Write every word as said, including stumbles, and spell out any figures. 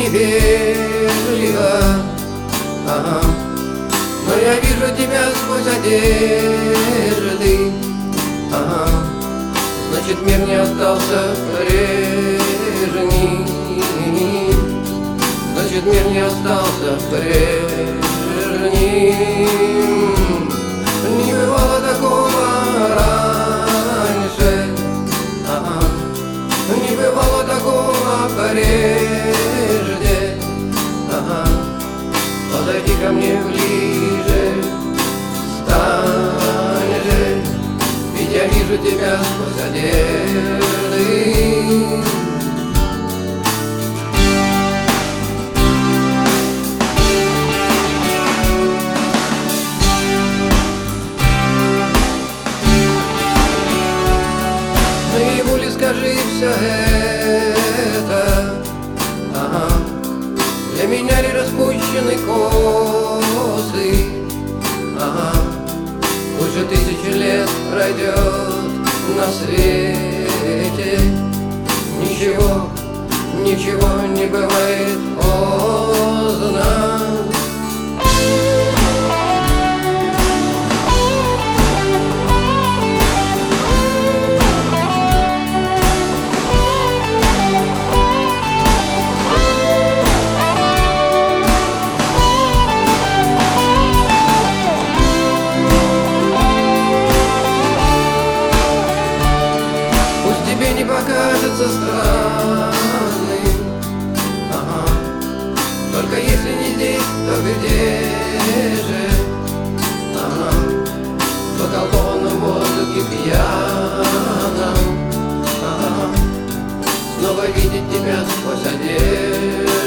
невежливо, ага. Но я вижу тебя сквозь одежды, ага. Значит, мир не остался прежним. Значит, мир не остался прежним. Не бывало такого раньше, ага. Не бывало такого прежде, ага. Подойди ко мне ближе, стань же, ведь я вижу тебя сквозь одежды. Наяву ли скажи все это, ага. Для меня ли распущены косы, ага. Уже тысячи лет пройдет на свете, ничего, ничего не бывает поздно. Тебе не покажется странным, ага. Только если не здесь, то где же, ага. В околдованном воздухе пьяном, ага. Снова видеть тебя сквозь одежду.